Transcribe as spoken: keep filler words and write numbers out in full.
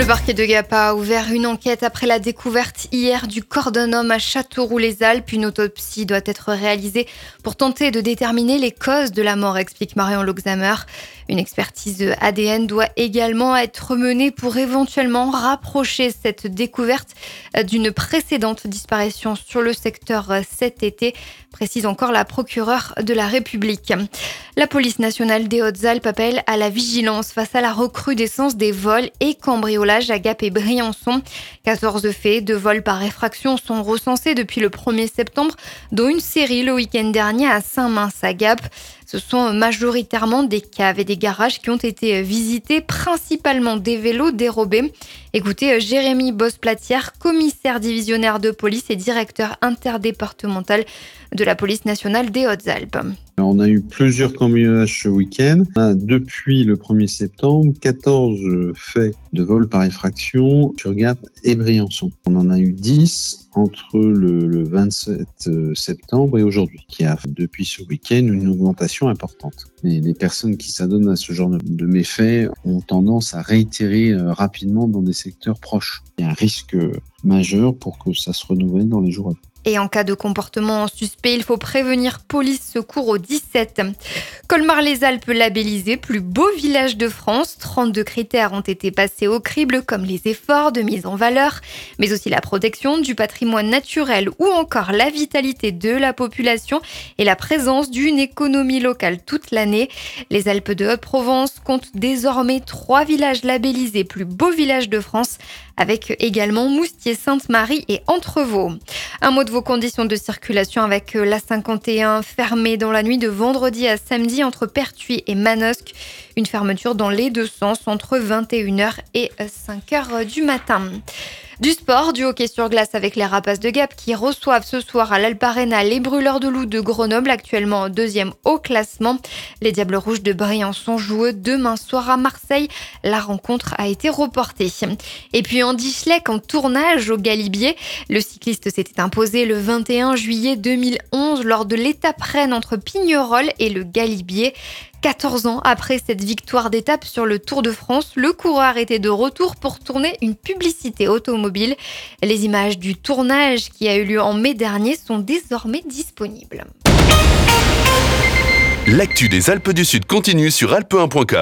parquet de Gap a ouvert une enquête après la découverte hier du corps d'un homme à Châteauroux-les-Alpes. Une autopsie doit être réalisée pour tenter de déterminer les causes de la mort, explique Marion Loxamer. Une expertise A D N doit également être menée pour éventuellement rapprocher cette découverte d'une précédente disparition sur le secteur cet été, précise encore la procureure de la République. La police nationale des Hautes-Alpes appelle à la vigilance face à la recrudescence des vols et cambriolages à Gap et Briançon. quatorze faits de vols par effraction sont recensés depuis le premier septembre, dont une série le week-end dernier à Saint-Mince à Gap. Ce sont majoritairement des caves et des garages qui ont été visités, principalement des vélos dérobés. Écoutez Jérémy Bosse-Platière, commissaire divisionnaire de police et directeur interdépartemental de la police nationale des Hautes-Alpes. On a eu plusieurs cambriolages ce week-end. Depuis le premier septembre, quatorze faits de vol par effraction sur Gap et Briançon. On en a eu dix entre le, le vingt-sept septembre et aujourd'hui, qui a depuis ce week-end une augmentation importante. Et les personnes qui s'adonnent à ce genre de, de méfaits ont tendance à réitérer rapidement dans des secteurs proches. Il y a un risque majeur pour que ça se renouvelle dans les jours à venir. Et en cas de comportement suspect, il faut prévenir police secours au dix-sept. Colmar-les-Alpes labellisé plus beau village de France. trente-deux critères ont été passés au crible, comme les efforts de mise en valeur, mais aussi la protection du patrimoine naturel ou encore la vitalité de la population et la présence d'une économie locale toute l'année. Les Alpes de Haute-Provence comptent désormais trois villages labellisés plus beau village de France, avec également Moustier, Sainte-Marie et Entrevaux. Un mot de vos conditions de circulation avec l'A cinquante et un fermée dans la nuit de vendredi à samedi entre Pertuis et Manosque. Une fermeture dans les deux sens entre vingt et une heures et cinq heures du matin. Du sport, du hockey sur glace avec les Rapaces de Gap qui reçoivent ce soir à l'Alp Arena les Brûleurs de Loup de Grenoble, actuellement deuxième au classement. Les Diables Rouges de Briançon jouent demain soir à Marseille. La rencontre a été reportée. Et puis Andy Schleck en tournage au Galibier. Le cycliste s'était imposé le vingt et un juillet deux mille onze lors de l'étape reine entre Pignerol et le Galibier. quatorze ans après cette victoire d'étape sur le Tour de France, le coureur était de retour pour tourner une publicité automobile. Les images du tournage qui a eu lieu en mai dernier sont désormais disponibles. L'actu des Alpes du Sud continue sur alpe un point com.